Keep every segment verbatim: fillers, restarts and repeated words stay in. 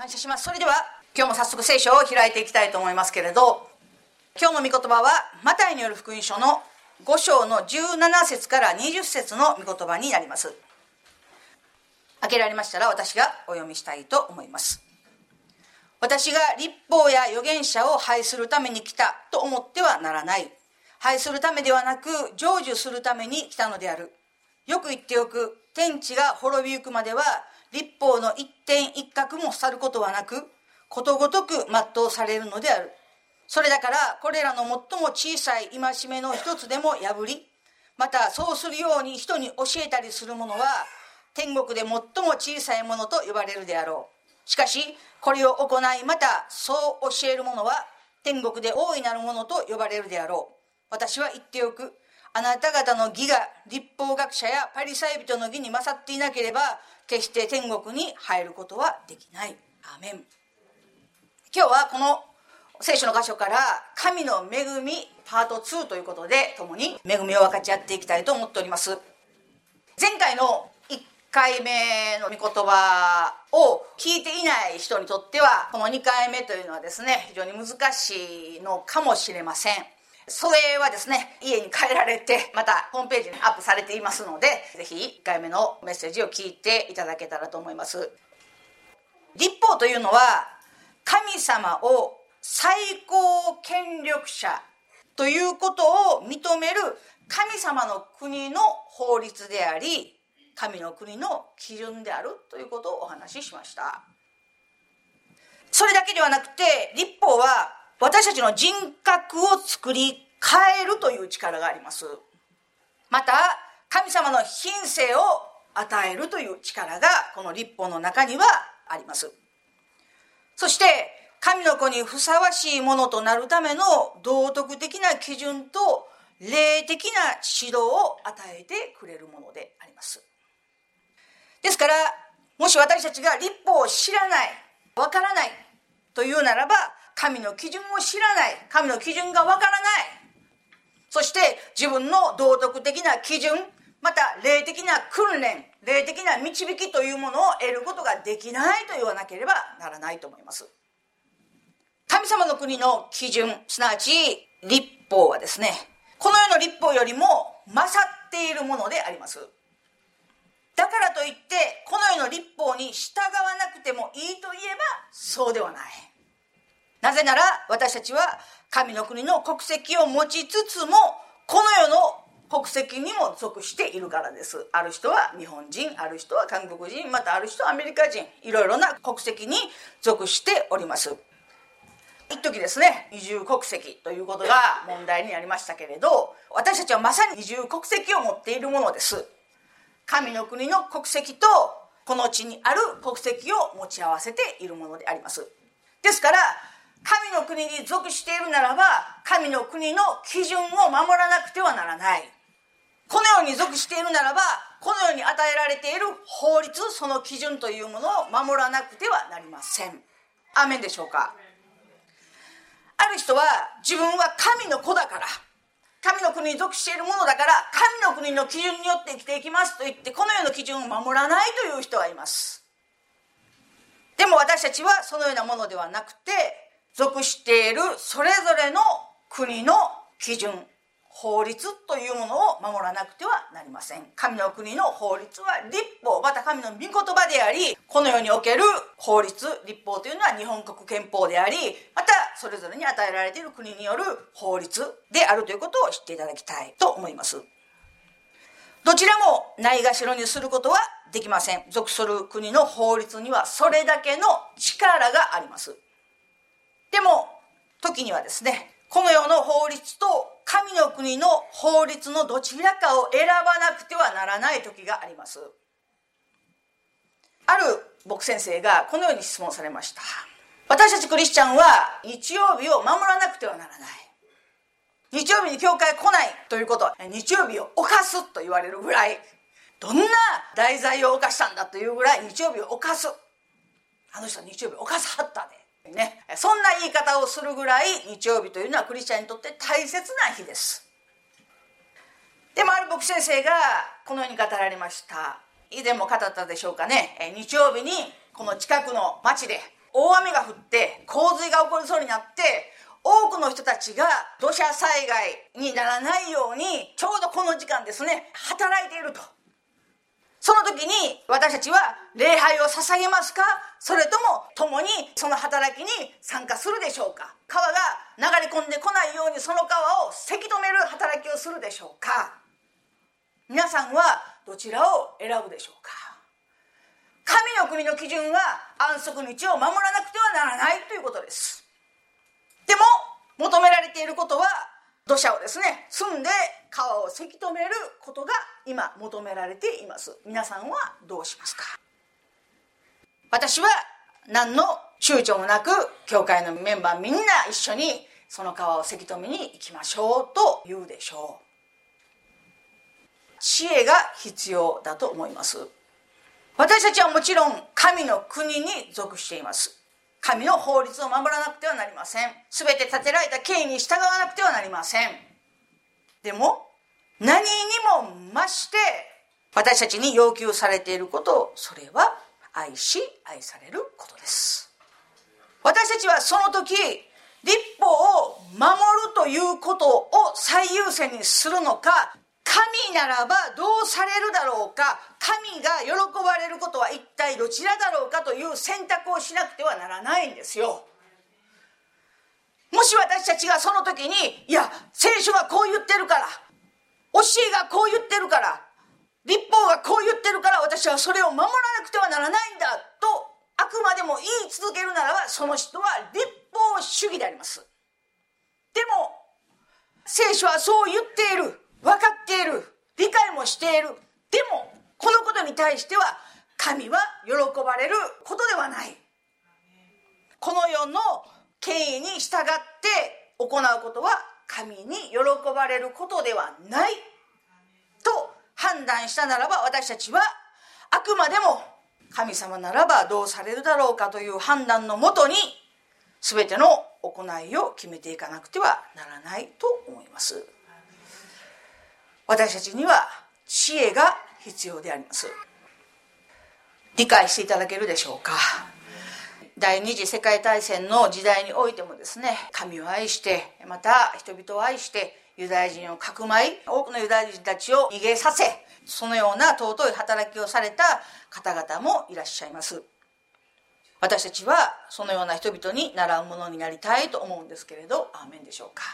感謝します。それでは今日も早速聖書を開いていきたいと思いますけれど、今日の御言葉はマタイによる福音書のご章のじゅうなな節からにじゅっ節の御言葉になります。開けられましたら私がお読みしたいと思います。私が律法や預言者を拝するために来たと思ってはならない。拝するためではなく成就するために来たのである。よく言っておく。天地が滅びゆくまでは律法の一点一角も去ることはなく、ことごとく全うされるのである。それだからこれらの最も小さい戒めの一つでも破り、またそうするように人に教えたりする者は天国で最も小さいものと呼ばれるであろう。しかしこれを行い、またそう教える者は天国で大いなるものと呼ばれるであろう。私は言っておく。あなた方の義が律法学者やパリサイ人の義に勝っていなければ、決して天国に入ることはできない。アーメン。今日はこの聖書の箇所から神の恵みパートツーということで、共に恵みを分かち合っていきたいと思っております。前回のいっかいめの御言葉を聞いていない人にとっては、このにかいめというのはですね、非常に難しいのかもしれません。それはですね、家に帰られてまたホームページにアップされていますので、ぜひいっかいめのメッセージを聞いていただけたらと思います。律法というのは神様を最高権力者ということを認める神様の国の法律であり、神の国の基準であるということをお話ししました。それだけではなくて、律法は私たちの人格を作り変えるという力があります。また神様の品性を与えるという力がこの律法の中にはあります。そして神の子にふさわしいものとなるための道徳的な基準と霊的な指導を与えてくれるものであります。ですから、もし私たちが律法を知らない、わからないというならば、神の基準を知らない、神の基準がわからない、そして自分の道徳的な基準、また霊的な訓練、霊的な導きというものを得ることができないと言わなければならないと思います。神様の国の基準、すなわち律法はですね、この世の律法よりも勝っているものであります。だからといってこの世の律法に従わなくてもいいといえばそうではない。なぜなら私たちは神の国の国籍を持ちつつも、この世の国籍にも属しているからです。ある人は日本人、ある人は韓国人、またある人はアメリカ人、いろいろな国籍に属しております。一時ですね、二重国籍ということが問題になりましたけれど、私たちはまさに二重国籍を持っているものです。神の国の国籍とこの地にある国籍を持ち合わせているものであります。ですから神の国に属しているならば、神の国の基準を守らなくてはならない。この世に属しているならば、この世に与えられている法律、その基準というものを守らなくてはなりません。アーメンでしょうか。ある人は自分は神の子だから、神の国に属しているものだから神の国の基準によって生きていきますと言って、この世の基準を守らないという人がいます。でも私たちはそのようなものではなくて、属しているそれぞれの国の基準、法律というものを守らなくてはなりません。神の国の法律は律法、また神の御言葉であり、この世における法律、律法というのは日本国憲法であり、またそれぞれに与えられている国による法律であるということを知っていただきたいと思います。どちらもないがしろにすることはできません。属する国の法律にはそれだけの力があります。でも時にはですね、この世の法律と神の国の法律のどちらかを選ばなくてはならない時があります。ある牧先生がこのように質問されました。私たちクリスチャンは日曜日を守らなくてはならない。日曜日に教会来ないということは日曜日を犯すと言われるぐらい、どんな大罪を犯したんだというぐらい日曜日を犯す。あの人は日曜日を犯さはったで。ね、そんな言い方をするぐらい日曜日というのはクリスチャンにとって大切な日です。でもある牧先生がこのように語られました。以前も語ったでしょうかね。日曜日にこの近くの町で大雨が降って洪水が起こりそうになって、多くの人たちが土砂災害にならないようにちょうどこの時間ですね、働いていると。その時に私たちは礼拝を捧げますか、それとも共にその働きに参加するでしょうか。川が流れ込んでこないようにその川をせき止める働きをするでしょうか。皆さんはどちらを選ぶでしょうか。神の国の基準は安息日を守らなくてはならないということです。でも求められていることは土砂をですね、積んで川をせき止めることが今求められています。皆さんはどうしますか。私は何の躊躇もなく教会のメンバーみんな一緒にその川をせき止めに行きましょうと言うでしょう。知恵が必要だと思います。私たちはもちろん神の国に属しています。神の法律を守らなくてはなりません。すべて立てられた経緯に従わなくてはなりません。でも何にも増して私たちに要求されていること、それは愛し愛されることです。私たちはその時律法を守るということを最優先にするのか、神ならばどうされるだろうか、神が喜ばれることは一体どちらだろうかという選択をしなくてはならないんですよ。もし私たちがその時に、いや聖書がこう言ってるから、教えがこう言ってるから、律法がこう言ってるから私はそれを守らなくてはならないんだとあくまでも言い続けるならば、その人は律法主義であります。でも聖書はそう言っている、分かっている、理解もしている。でもこのことに対しては神は喜ばれることではない。この世の権威に従って行うことは神に喜ばれることではないと判断したならば、私たちはあくまでも神様ならばどうされるだろうかという判断のもとに全ての行いを決めていかなくてはならないと思います。私たちには知恵が必要であります。理解していただけるでしょうか。第二次世界大戦の時代においてもですね、神を愛してまた人々を愛してユダヤ人をかくまい、多くのユダヤ人たちを逃げさせ、そのような尊い働きをされた方々もいらっしゃいます。私たちはそのような人々に習うものになりたいと思うんですけれど、アーメンでしょうか。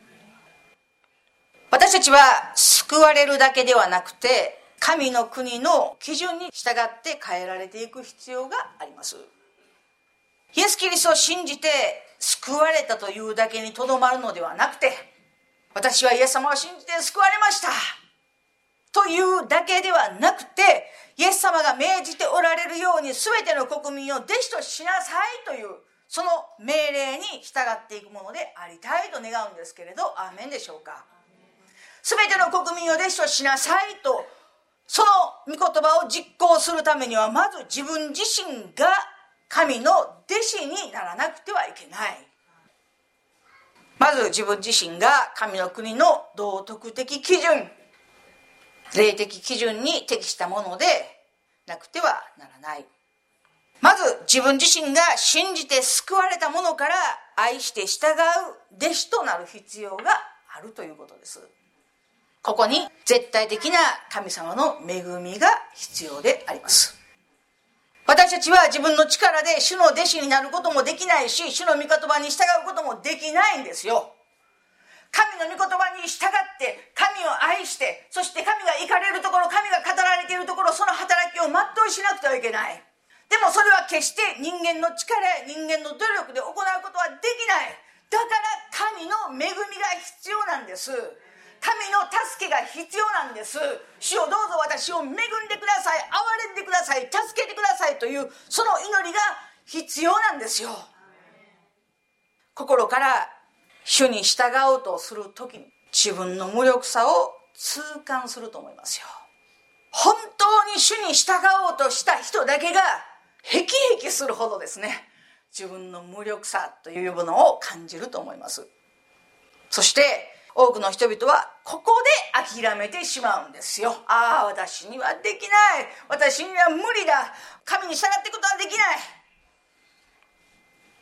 私たちは救われるだけではなくて、神の国の基準に従って変えられていく必要があります。イエス・キリストを信じて救われたというだけにとどまるのではなくて、私はイエス様を信じて救われましたというだけではなくて、イエス様が命じておられるように全ての国民を弟子としなさいというその命令に従っていくものでありたいと願うんですけれど、アーメンでしょうか。全ての国民を弟子としなさいと、その御言葉を実行するためにはまず自分自身が神の弟子にならなくてはいけない。まず自分自身が神の国の道徳的基準、霊的基準に適したものでなくてはならない。まず自分自身が信じて救われたものから愛して従う弟子となる必要があるということです。ここに絶対的な神様の恵みが必要であります。私たちは自分の力で主の弟子になることもできないし、主の御言葉に従うこともできないんですよ。神の御言葉に従って神を愛して、そして神が行かれるところ、神が語られているところ、その働きを全うしなくてはいけない。でもそれは決して人間の力や人間の努力で行うことはできない。だから神の恵みが必要なんです。神の助けが必要なんです。主よ、どうぞ私を恵んでください、憐れんでください、助けてくださいというその祈りが必要なんですよ。心から主に従おうとするときに自分の無力さを痛感すると思いますよ。本当に主に従おうとした人だけがヘキヘキするほどですね、自分の無力さというものを感じると思います。そして多くの人々はここで諦めてしまうんですよ。ああ、私にはできない、私には無理だ、神に従っていくことはできない。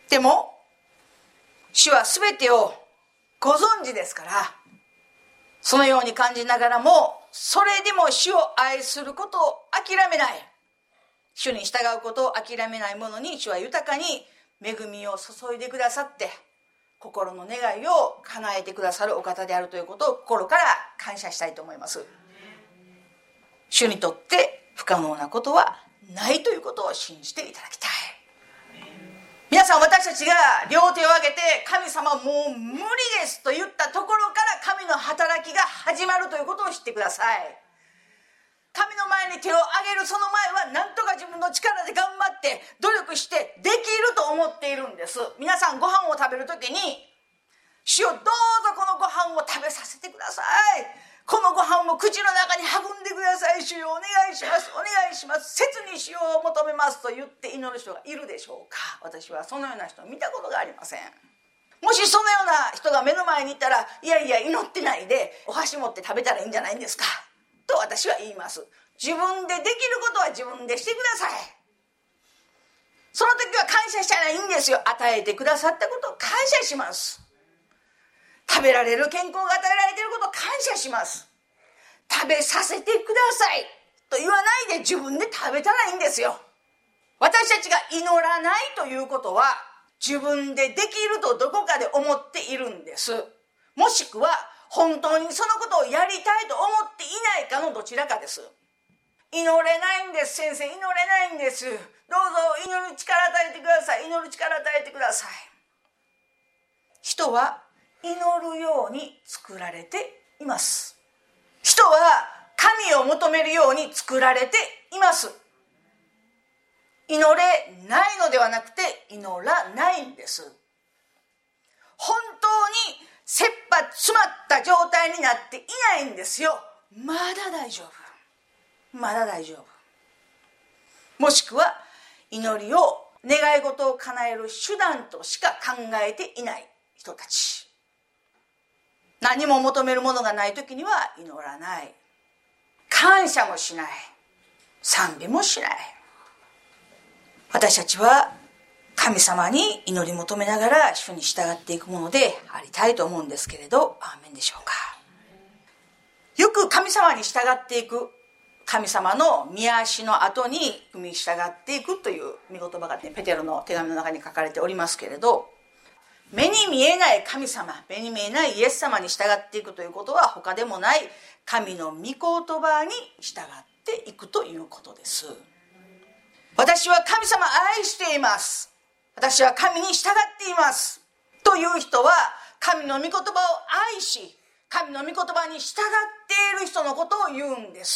でも主はすべてをご存知ですから、そのように感じながらも、それでも主を愛することを諦めない、主に従うことを諦めない者に主は豊かに恵みを注いでくださって、心の願いを叶えてくださるお方であるということを心から感謝したいと思います。主にとって不可能なことはないということを信じていただきたい。皆さん、私たちが両手を挙げて神様もう無理ですと言ったところから神の働きが始まるということを知ってください。神の前に手を挙げるその前は何とか自分の力で頑張って努力してできると思っているんです。皆さん、ご飯を食べるときに、主よどうぞこのご飯を食べさせてください、このご飯を口の中に運んでください、主よお願いします、お願いします、切に主よを求めますと言って祈る人がいるでしょうか。私はそのような人を見たことがありません。もしそのような人が目の前にいたら、いやいや祈ってないでお箸持って食べたらいいんじゃないんですかと私は言います。自分でできることは自分でしてください。その時は感謝したらいいんですよ。与えてくださったことを感謝します。食べられる健康が与えられていることを感謝します。食べさせてくださいと言わないで自分で食べたらいいんですよ。私たちが祈らないということは、自分でできるとどこかで思っているんです。もしくは本当にそのことをやりたいと思っていないかのどちらかです。祈れないんです、先生、祈れないんです、どうぞ祈る力与えてください、祈る力与えてください。人は祈るように作られています。人は神を求めるように作られています。祈れないのではなくて祈らないんです。本当に切羽詰まった状態になっていないんですよ。まだ大丈夫、まだ大丈夫。もしくは祈りを、願い事を叶える手段としか考えていない人たち。何も求めるものがない時には祈らない、感謝もしない、賛美もしない。私たちは神様に祈り求めながら主に従っていくものでありたいと思うんですけれど、アーメンでしょうか。よく神様に従っていく、神様の御足の後に踏み従っていくという御言葉が、ね、ペテロの手紙の中に書かれておりますけれど、目に見えない神様、目に見えないイエス様に従っていくということは、他でもない神の御言葉に従っていくということです。私は神様愛しています、私は神に従っていますという人は、神の御言葉を愛し、神の御言葉に従っている人のことを言うんです。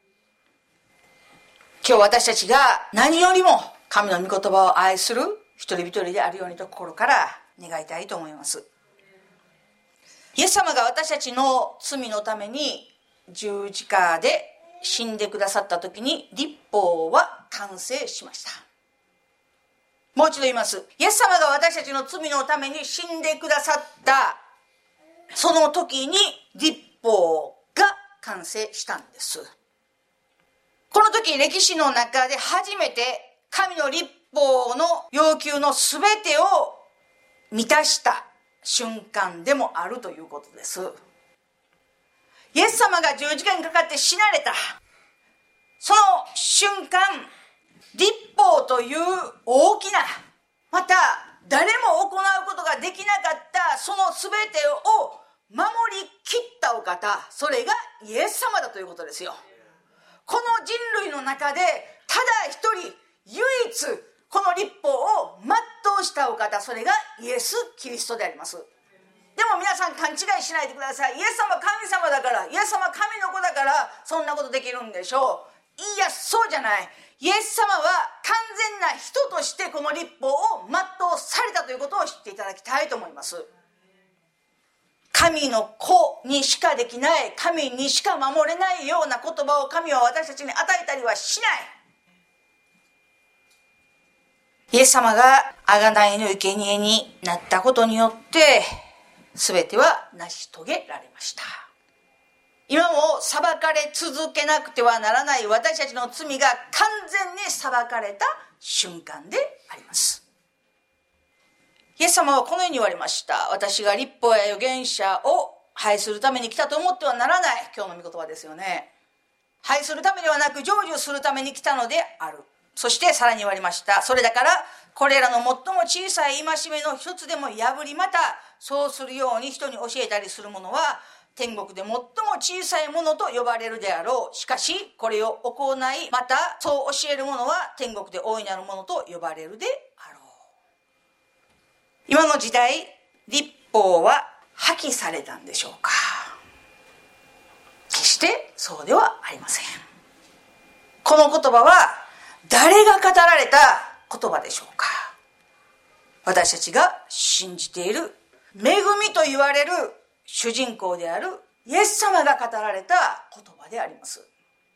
今日私たちが何よりも神の御言葉を愛する一人一人であるようにと心から願いたいと思います。イエス様が私たちの罪のために十字架で死んでくださった時に、律法は完成しました。もう一度言います。イエス様が私たちの罪のために死んでくださったその時に律法が完成したんです。この時、歴史の中で初めて神の律法の要求のすべてを満たした瞬間でもあるということです。イエス様が十字架にかかって死なれたその瞬間、律法という大きな、また誰も行うことができなかったそのすべてを守り切ったお方、それがイエス様だということですよ。この人類の中でただ一人唯一この律法を全うしたお方、それがイエス・キリストであります。でも皆さん勘違いしないでください。イエス様神様だから、イエス様神の子だからそんなことできるんでしょう。いや、そうじゃない。イエス様は完全な人としてこの律法を全うされたということを知っていただきたいと思います。神の子にしかできない、神にしか守れないような言葉を神は私たちに与えたりはしない。イエス様が贖いの生贄になったことによって全ては成し遂げられました。今も裁かれ続けなくてはならない私たちの罪が完全に裁かれた瞬間であります。 イエス様はこのように言われました。私が律法や預言者を廃するために来たと思ってはならない。今日の御言葉ですよね。廃するためではなく成就するために来たのである。そしてさらに言われました。それだからこれらの最も小さい戒めの一つでも破り、またそうするように人に教えたりする者は天国で最も小さいものと呼ばれるであろう。しかしこれを行い、またそう教える者は天国で大いなるものと呼ばれるであろう。今の時代、律法は破棄されたんでしょうか。決してそうではありません。この言葉は誰が語られた言葉でしょうか。私たちが信じている恵みと言われる主人公であるイエス様が語られた言葉であります。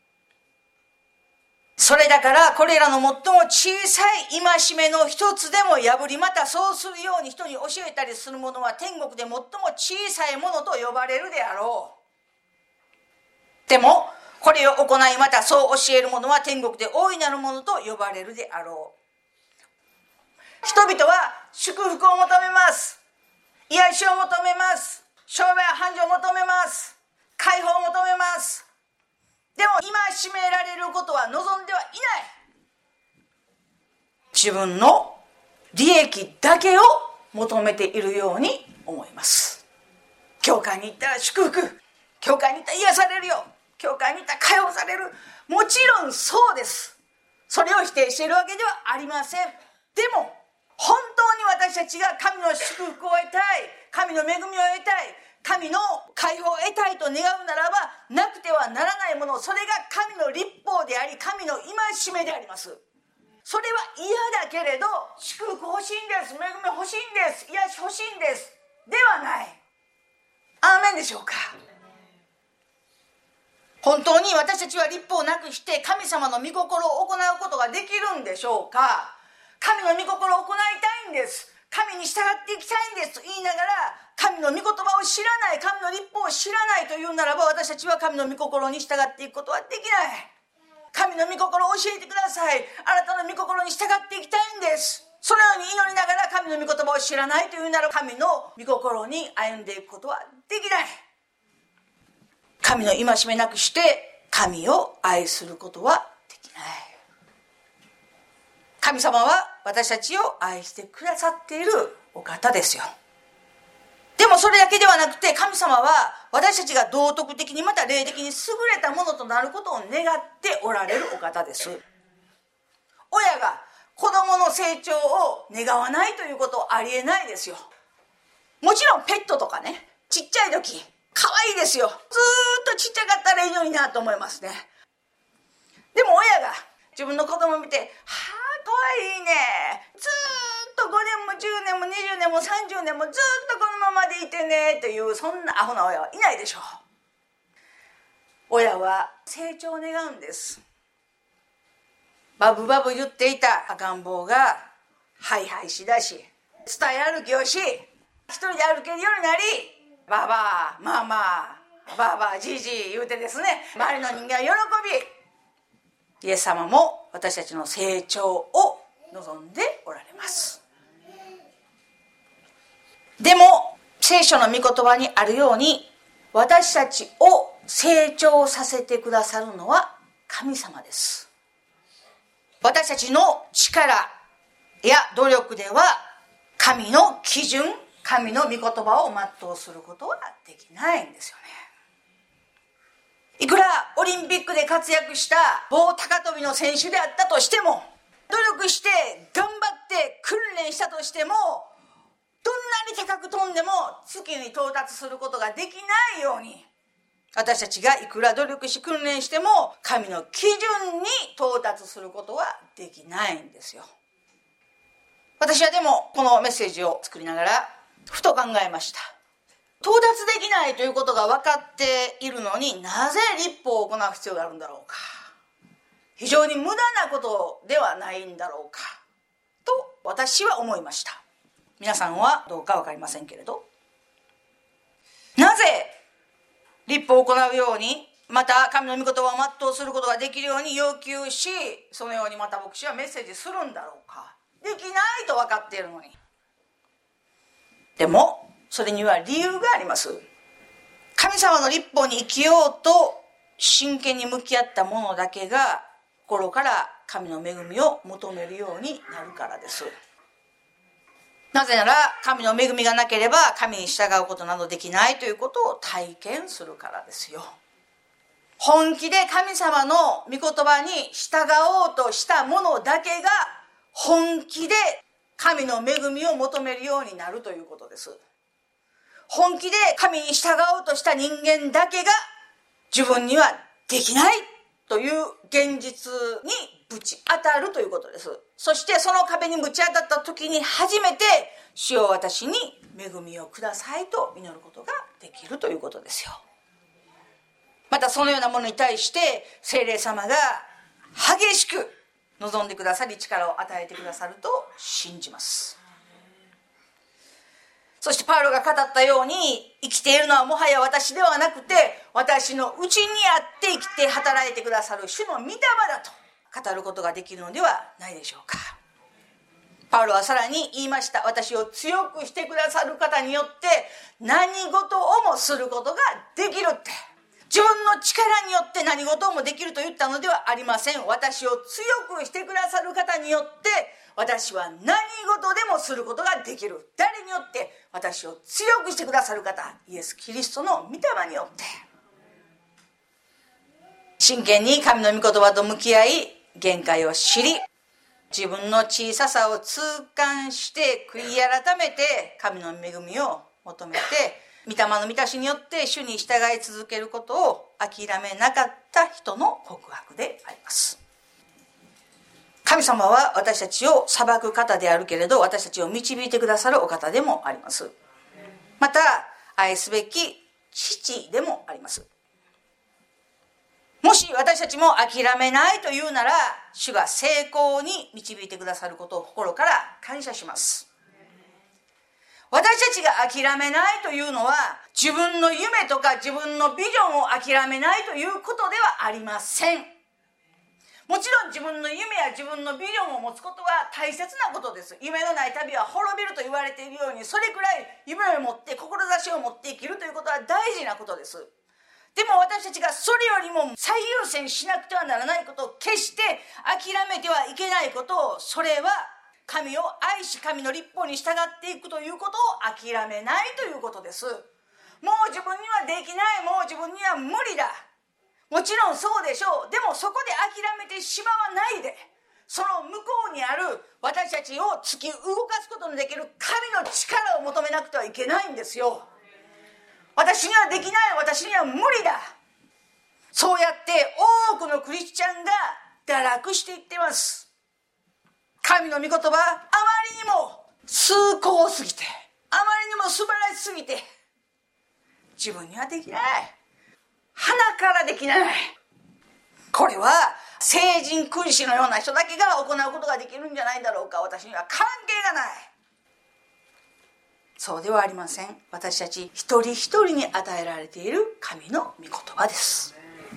それだからこれらの最も小さい戒めの一つでも破り、またそうするように人に教えたりする者は天国で最も小さいものと呼ばれるであろう。でもこれを行い、またそう教える者は天国で大いなるものと呼ばれるであろう。人々は祝福を求めます。癒しを求めます。商売繁盛を求めます。解放を求めます。でも今占められることは望んではいない。自分の利益だけを求めているように思います。教会に行ったら祝福、教会に行ったら癒されるよ、教会に行ったら解放される。もちろんそうです。それを否定しているわけではありません。でも本当に私たちが神の祝福を得たい、神の恵みを得たい、神の解放を得たいと願うならば、なくてはならないもの、それが神の律法であり、神の戒めであります。それは嫌だけれど、祝福欲しいんです、恵み欲しいんです、癒し欲しいんですではない。アーメンでしょうか。本当に私たちは律法をなくして神様の御心を行うことができるんでしょうか。神の御心を行いたいんです、神に従っていきたいんですと言いながら、神の御言葉を知らない、神の律法を知らないというならば、私たちは神の御心に従っていくことはできない。神の御心を教えてください、あなたの御心に従っていきたいんです。そのように祈りながら神の御言葉を知らないというならば、神の御心に歩んでいくことはできない。神の戒めなくして神を愛することはできない。神様は私たちを愛してくださっているお方ですよ。でもそれだけではなくて、神様は私たちが道徳的にまた霊的に優れたものとなることを願っておられるお方です。親が子供の成長を願わないということはありえないですよ。もちろんペットとかね、ちっちゃい時可愛いですよ。ずーっとちっちゃかったらいいのになと思いますね。でも親が自分の子供を見て、はあ可愛いね、ずーっとごねんもじゅうねんもにじゅうねんもさんじゅうねんもずーっとこのままでいてねという、そんなアホな親はいないでしょう。親は成長を願うんです。バブバブ言っていた赤ん坊がハイハイしだし、伝え歩きをし、一人で歩けるようになり、ババアママババアジジ言うてですね、周りの人間は喜び、イエス様も私たちの成長を望んでおられます。でも聖書の御言葉にあるように、私たちを成長させてくださるのは神様です。私たちの力や努力では神の基準、神の御言葉を全うすることはできないんですよね。いくらオリンピックで活躍した棒高跳びの選手であったとしても、努力して頑張って訓練したとしても、どんなに高く飛んでも月に到達することができないように、私たちがいくら努力し訓練しても神の基準に到達することはできないんですよ。私はでもこのメッセージを作りながらふと考えました。到達できないということが分かっているのに、なぜ律法を行う必要があるんだろうか。非常に無駄なことではないんだろうかと私は思いました。皆さんはどうか分かりませんけれど、なぜ律法を行うように、また神の御言葉を全うすることができるように要求し、そのようにまた牧師はメッセージするんだろうか。できないと分かっているのに。 でもそれには理由があります。神様の律法に生きようと真剣に向き合った者だけが心から神の恵みを求めるようになるからです。なぜなら神の恵みがなければ神に従うことなどできないということを体験するからですよ。本気で神様の御言葉に従おうとした者だけが本気で神の恵みを求めるようになるということです。本気で神に従おうとした人間だけが自分にはできないという現実にぶち当たるということです。そしてその壁にぶち当たった時に初めて主よ私に恵みをくださいと祈ることができるということですよ。またそのようなものに対して聖霊様が激しく望んでくださり力を与えてくださると信じます。そしてパウロが語ったように生きているのはもはや私ではなくて私のうちにあって生きて働いてくださる主の御霊だと語ることができるのではないでしょうか。パウロはさらに言いました。私を強くしてくださる方によって何事をもすることができるって、自分の力によって何事をもできると言ったのではありません。私を強くしてくださる方によって私は何事でもすることができる。誰によって？私を強くしてくださる方、イエス・キリストの御霊によって。真剣に神の御言葉と向き合い限界を知り、自分の小ささを痛感して悔い改めて神の恵みを求めて、御霊の満たしによって主に従い続けることを諦めなかった人の告白であります。神様は私たちを裁く方であるけれど、私たちを導いてくださるお方でもあります。また愛すべき父でもあります。もし私たちも諦めないというなら、主が成功に導いてくださることを心から感謝します。私たちが諦めないというのは、自分の夢とか自分のビジョンを諦めないということではありません。もちろん自分の夢や自分のビジョンを持つことは大切なことです。夢のない旅は滅びると言われているように、それくらい夢を持って志を持って生きるということは大事なことです。でも私たちがそれよりも最優先しなくてはならないことを、決して諦めてはいけないことを、それは神を愛し神の律法に従っていくということを諦めないということです。もう自分にはできない、もう自分には無理だ、もちろんそうでしょう。でもそこで諦めてしまわないで、その向こうにある私たちを突き動かすことのできる神の力を求めなくてはいけないんですよ。私にはできない、私には無理だ、そうやって多くのクリスチャンが堕落していっています。神の御言葉、あまりにも崇高すぎて、あまりにも素晴らしすぎて、自分にはできない、鼻からできない、これは聖人君子のような人だけが行うことができるんじゃないだろうか、私には関係がない。そうではありません。私たち一人一人に与えられている神の御言葉です。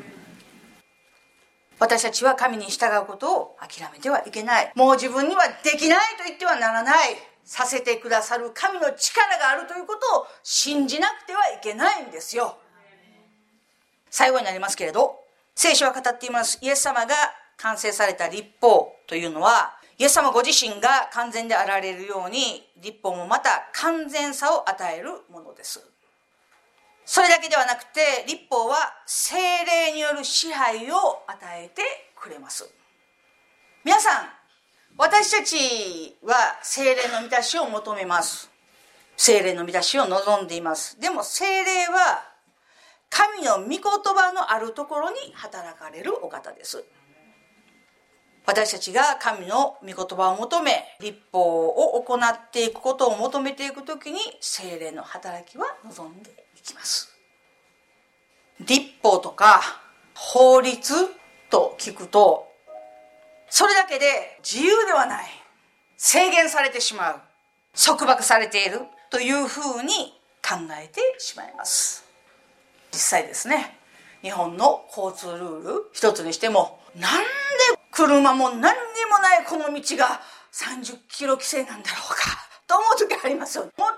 私たちは神に従うことを諦めてはいけない。もう自分にはできないと言ってはならない。させてくださる神の力があるということを信じなくてはいけないんですよ。最後になりますけれど、聖書は語っています。イエス様が完成された律法というのは、イエス様ご自身が完全であられるように、律法もまた完全さを与えるものです。それだけではなくて、律法は聖霊による支配を与えてくれます。皆さん、私たちは聖霊の満たしを求めます。聖霊の満たしを望んでいます。でも聖霊は神の御言葉のあるところに働かれるお方です。私たちが神の御言葉を求め、律法を行っていくことを求めていくときに、聖霊の働きは望んでいきます。律法とか法律と聞くと、それだけで自由ではない、制限されてしまう、束縛されているというふうに考えてしまいます。実際ですね、日本の交通ルール一つにしても、なんで車も何にもないこの道がさんじゅっキロ規制なんだろうかと思う時ありますよ。もっ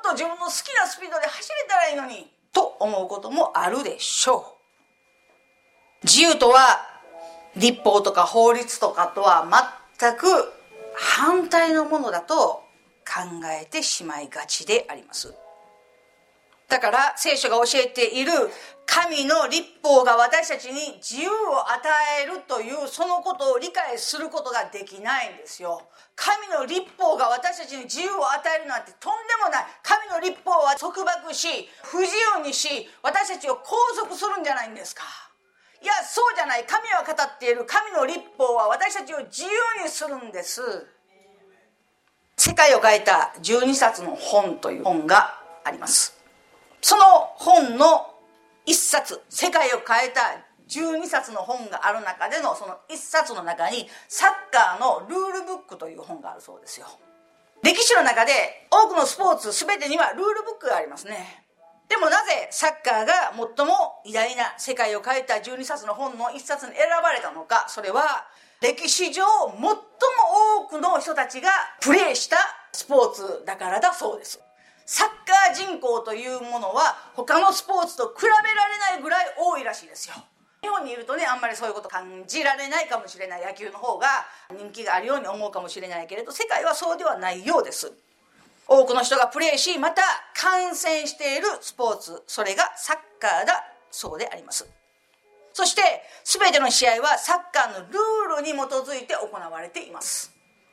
と自分の好きなスピードで走れたらいいのにと思うこともあるでしょう。自由とは立法とか法律とかとは全く反対のものだと考えてしまいがちであります。だから聖書が教えている神の律法が私たちに自由を与えるというそのことを理解することができないんですよ。神の律法が私たちに自由を与えるなんてとんでもない。神の律法は束縛し不自由にし私たちを拘束するんじゃないんですか。いやそうじゃない。神は語っている神の律法は私たちを自由にするんです。世界を変えたじゅうにさつの本という本があります。その本の一冊、世界を変えたじゅうにさつの本がある中でのその一冊の中にサッカーのルールブックという本があるそうですよ。歴史の中で多くのスポーツ全てにはルールブックがありますね。でもなぜサッカーが最も偉大な世界を変えたじゅうにさつの本の一冊に選ばれたのか、それは歴史上最も多くの人たちがプレーしたスポーツだからだそうです。サッカー人口というものは他のスポーツと比べられないぐらい多いらしいですよ。日本にいるとね、あんまりそういうこと感じられないかもしれない。野球の方が人気があるように思うかもしれないけれど、世界はそうではないようです。多くの人がプレーし、また観戦しているスポーツ、それがサッカーだそうであります。そして全ての試合はサッカーのルールに基づいて行われています。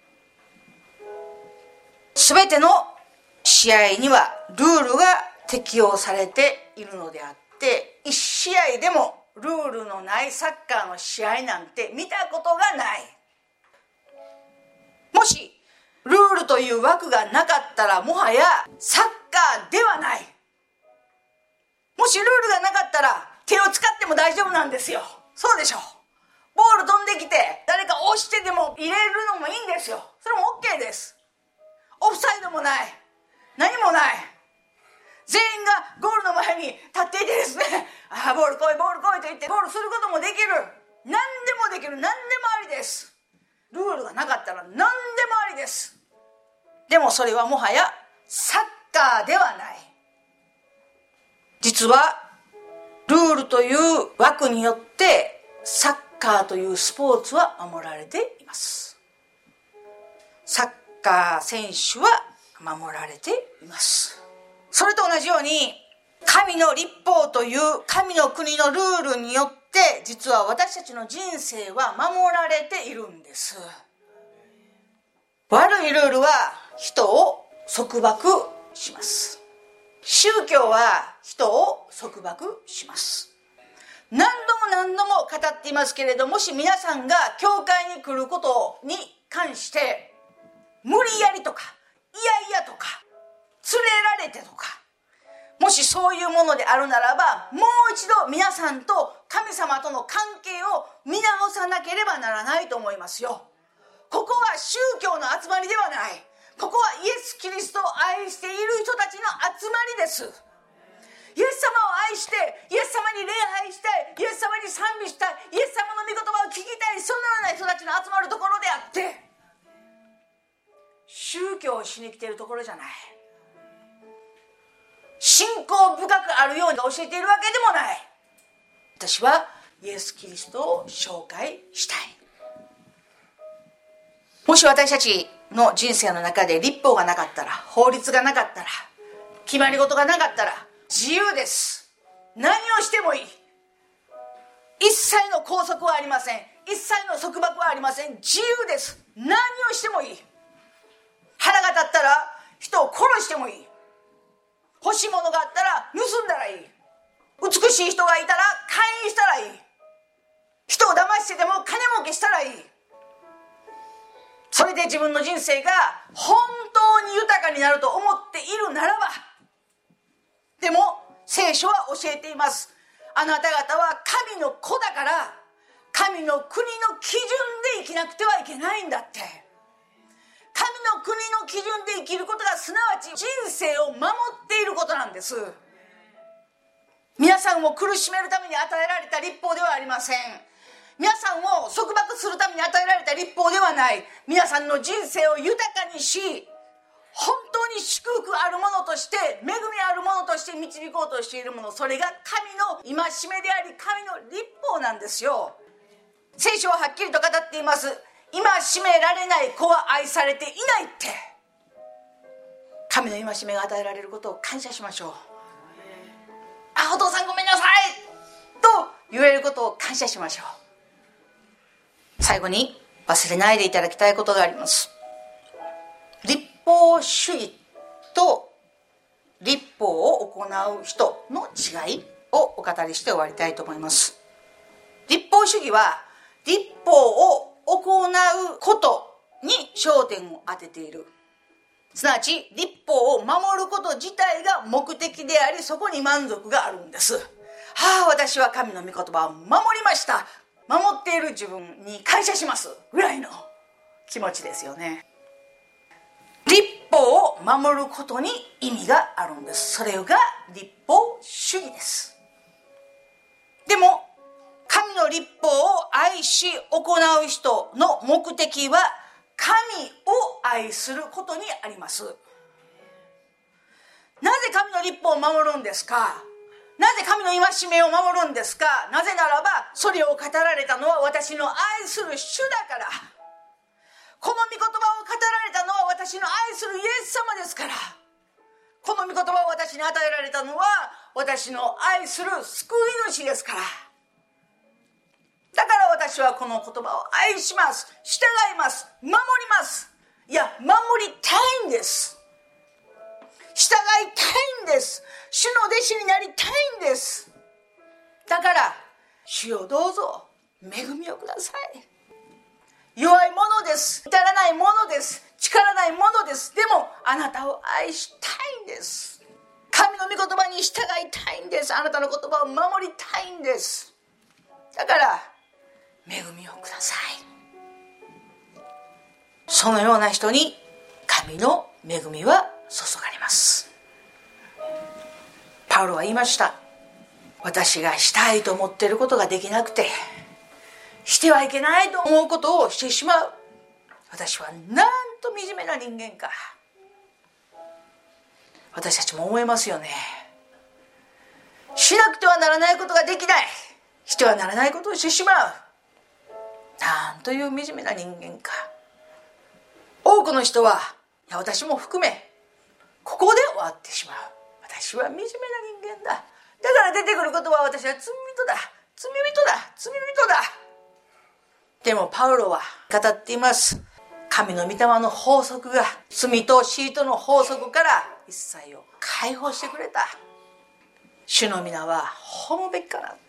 全ての試合にはルールが適用されているのであって、一試合でもルールのないサッカーの試合なんて見たことがない。もしルールという枠がなかったらもはやサッカーではない。もしルールがなかったら手を使っても大丈夫なんですよ。そうでしょう。ボール飛んできて誰か押してでも入れるのもいいんですよ。それも OK です。オフサイドもない、何もない。全員がゴールの前に立っていてですね、ああボール来いボール来いと言ってゴールすることもできる。何でもできる。何でもありです。ルールがなかったら何でもありです。でもそれはもはやサッカーではない。実はルールという枠によってサッカーというスポーツは守られています。サッカー選手は守られています。それと同じように神の律法という神の国のルールによって実は私たちの人生は守られているんです。悪いルールは人を束縛します。宗教は人を束縛します。何度も何度も語っていますけれど、もし皆さんが教会に来ることに関して無理やりとかいやいやとか連れられてとか、もしそういうものであるならば、もう一度皆さんと神様との関係を見直さなければならないと思いますよ。ここは宗教の集まりではない。ここはイエス・キリストを愛している人たちの集まりです。イエス様を愛して、イエス様に礼拝したい、イエス様に賛美したい、イエス様の御言葉を聞きたい、そのような人たちの集まるところであって、宗教をしに来ているところじゃない。信仰深くあるように教えているわけでもない。私はイエス・キリストを紹介したい。もし私たちの人生の中で律法がなかったら、法律がなかったら、決まり事がなかったら自由です。何をしてもいい。一切の拘束はありません。一切の束縛はありません。自由です。何をしてもいい。腹が立ったら人を殺してもいい。欲しいものがあったら盗んだらいい。美しい人がいたら勧誘したらいい。人を騙してでも金儲けしたらいい。それで自分の人生が本当に豊かになると思っているならば、でも聖書は教えています。あなた方は神の子だから神の国の基準で生きなくてはいけないんだって。神の国の基準で生きることがすなわち人生を守っていることなんです。皆さんを苦しめるために与えられた律法ではありません。皆さんを束縛するために与えられた律法ではない。皆さんの人生を豊かにし、 本当に祝福あるものとして、恵みあるものとして導こうとしているもの、それが神の戒めであり、神の律法なんですよ。聖書ははっきりと語っています。戒められない子は愛されていないって。神の戒めが与えられることを感謝しましょう。あ、お父さんごめんなさいと言えることを感謝しましょう。最後に忘れないでいただきたいことがあります。律法主義と律法を行う人の違いをお語りして終わりたいと思います。律法主義は律法を行うことに焦点を当てている。すなわち律法を守ること自体が目的であり、そこに満足があるんです。はあ、私は神の御言葉を守りました、守っている自分に感謝しますぐらいの気持ちですよね。律法を守ることに意味があるんです。それが律法主義です。でも神の律法を愛し行う人の目的は神を愛することにあります。なぜ神の律法を守るんですか？なぜ神の戒めを守るんですか？なぜならば、それを語られたのは私の愛する主だから。この御言葉を語られたのは私の愛するイエス様ですから。この御言葉を私に与えられたのは私の愛する救い主ですから。だから私はこの言葉を愛します、従います、守ります。いや、守りたいんです。従いたいんです。主の弟子になりたいんです。だから主よ、どうぞ恵みをください。弱いものです、至らないものです、力ないものです。でもあなたを愛したいんです。神の御言葉に従いたいんです。あなたの言葉を守りたいんです。だから恵みをください。そのような人に神の恵みは注がれます。パウロは言いました。私がしたいと思っていることができなくて、してはいけないと思うことをしてしまう。私はなんと惨めな人間か。私たちも思いますよね。しなくてはならないことができない、してはならないことをしてしまう。なんという惨めな人間か。多くの人は、いや私も含めここで終わってしまう。私は惨めな人間だ、だから出てくることは私は罪人だ、罪人だ、罪人だ。でもパウロは語っています。神の御霊の法則が罪と死との法則から一切を解放してくれた。主の皆は褒むべきかなって。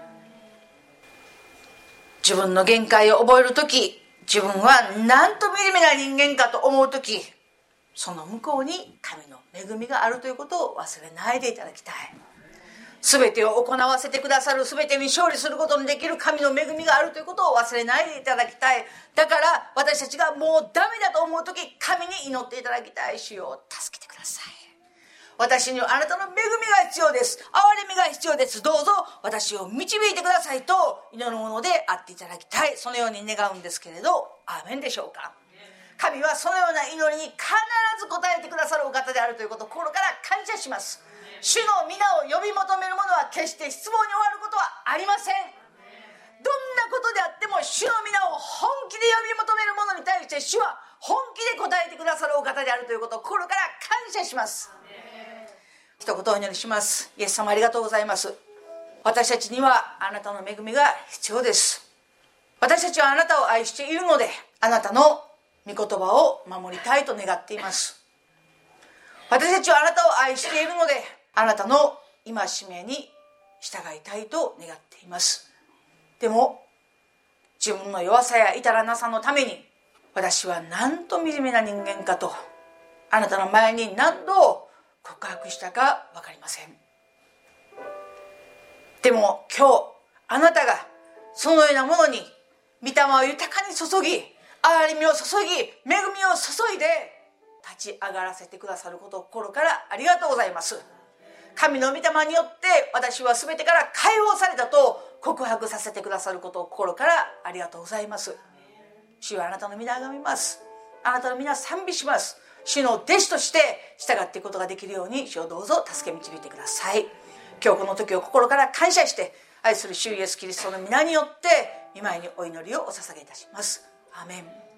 自分の限界を覚えるとき、自分はなんと惨めな人間かと思うとき、その向こうに神の恵みがあるということを忘れないでいただきたい。すべてを行わせてくださる、すべてに勝利することのできる神の恵みがあるということを忘れないでいただきたい。だから私たちがもうダメだと思うとき、神に祈っていただきたい。主よ助けてください。私にはあなたの恵みが必要です、憐れみが必要です。どうぞ私を導いてくださいと祈るものであっていただきたい。そのように願うんですけれど、アーメンでしょうか。神はそのような祈りに必ず応えてくださるお方であるということを心から感謝します。主の皆を呼び求める者は決して失望に終わることはありません。どんなことであっても主の皆を本気で呼び求める者に対して主は本気で応えてくださるお方であるということを心から感謝します。一言お祈りします。イエス様ありがとうございます。私たちにはあなたの恵みが必要です。私たちはあなたを愛しているので、あなたの御言葉を守りたいと願っています。私たちはあなたを愛しているので、あなたの戒めに従いたいと願っています。でも自分の弱さや至らなさのために、私はなんと惨めな人間かとあなたの前に何度告白したか分かりません。でも今日あなたがそのようなものに御霊を豊かに注ぎ、憐れみを注ぎ、恵みを注いで立ち上がらせてくださることを心からありがとうございます。神の御霊によって私は全てから解放されたと告白させてくださることを心からありがとうございます。主はあなたの皆を拝みます。あなたの皆賛美します。 主の弟子として従っていくことができるように主をどうぞ助け導いてください。今日この時を心から感謝して愛する主イエスキリストの皆によって御前にお祈りをお捧げいたします。アーメン。